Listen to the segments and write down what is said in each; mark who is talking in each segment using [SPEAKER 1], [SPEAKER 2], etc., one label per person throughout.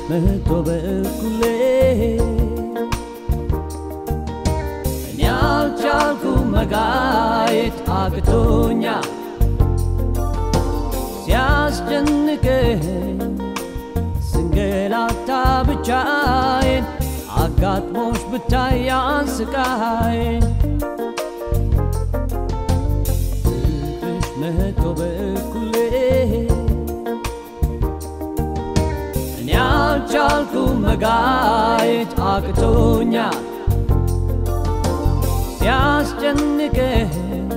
[SPEAKER 1] መቶ በኩሌ እኔ አልቻልኩም መጋየት አቅቶኛል ሲያስጨንቀኝ ስንገላታ ብቻዬን አጋጥሞሽ ብታይ ያን ስቃዬን ፍቅርሽ መቶ በኩሌ እኔ አልቻልኩም መጋየት አቅቶኛል ሲያስጨንቀኝ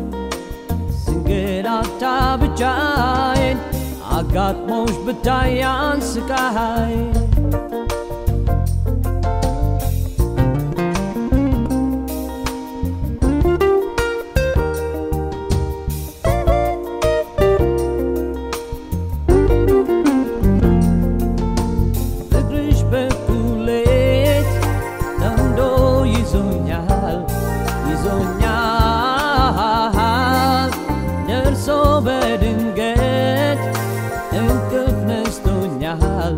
[SPEAKER 1] ስንገላታ ብቻዬን አጋጥሞሽ ብታይ ያን ስቃዬን በድንገት እንቅልፍ ነስቶኛል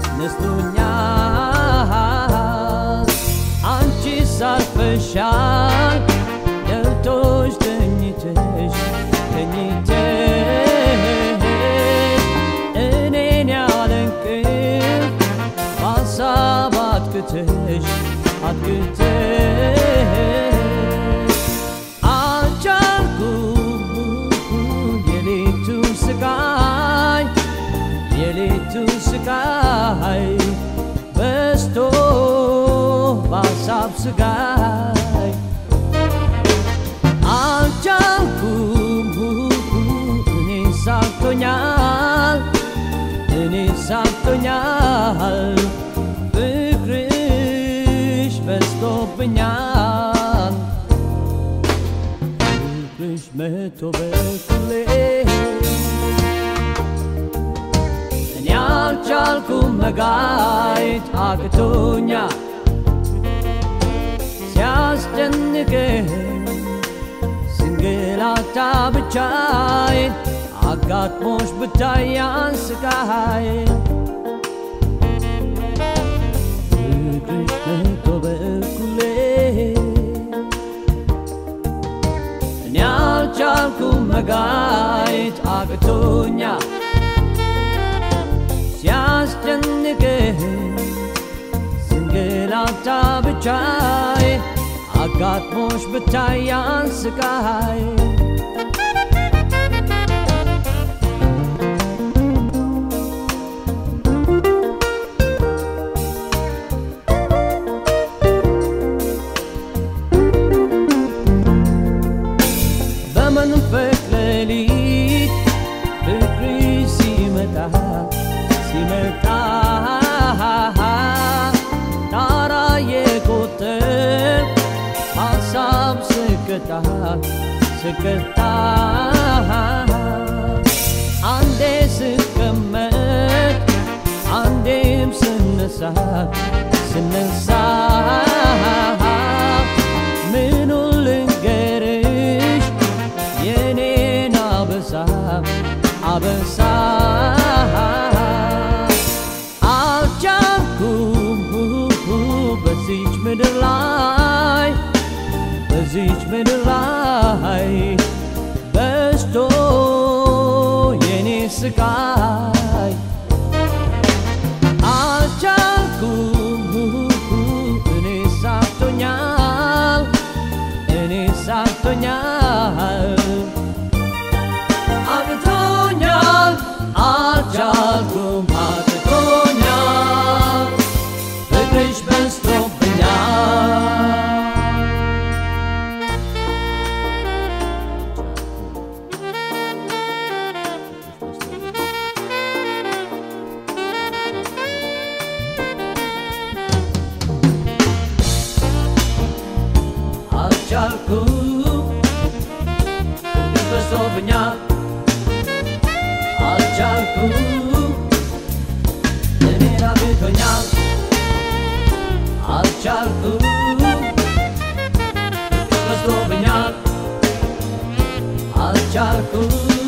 [SPEAKER 1] አንቺ ሳርፈሻል ደርቶሽ ተኝተሽ እኔን ያለ እንቅልፍ በሀሳብ አትክተሽ የሌቱ ስቃይ በስቶ በሀሳብ ስቃይ አልቻልኩም እኔ ሳቅቶኛል ፍቅርሽ በዝቶብኛል ፍቅርሽ መቶ በኩሌ አልቻልኩም መጋየት አቅቶኛል ሲያስጨንቀኝ ስንገላታ ብቻዬን አጋጥሞሽ ብታይ ያን ስቃዬን ፍቅርሽ መቶ በኩሌ እኔ አልቻልኩም መጋየት አቅቶኛል ሲያስጨንቀኝ ስንገላታ ብቻዬን አጋጥሞሽ ብታይ ያን ስቃዬን በመንፈቅ ሌሊት ፍቅርሽ ሲመጣ ጣራ የቆጠር ሀሳብ ስቀጣ አንዴ ስቀመጥ አንዴም ስነሳ ምኑን ልንገርሽ የኔን አበሳ አልቻልኩም በዚች ምድር ላይ በዝቶ የኔ ስቃይ አልቻልኩም እኔ ሳቅቶኛል አቅቶኛል አልቻልኩም አቅቶኛል ፍቅርሽ በዝቶብኛል አልቻልኩም ፍቅርሽ በዝቶብኛል አልቻልኩም እኔን አቅቶኛል አልቻልኩም ፍቅርሽ በዝቶብኛል አልቻልኩም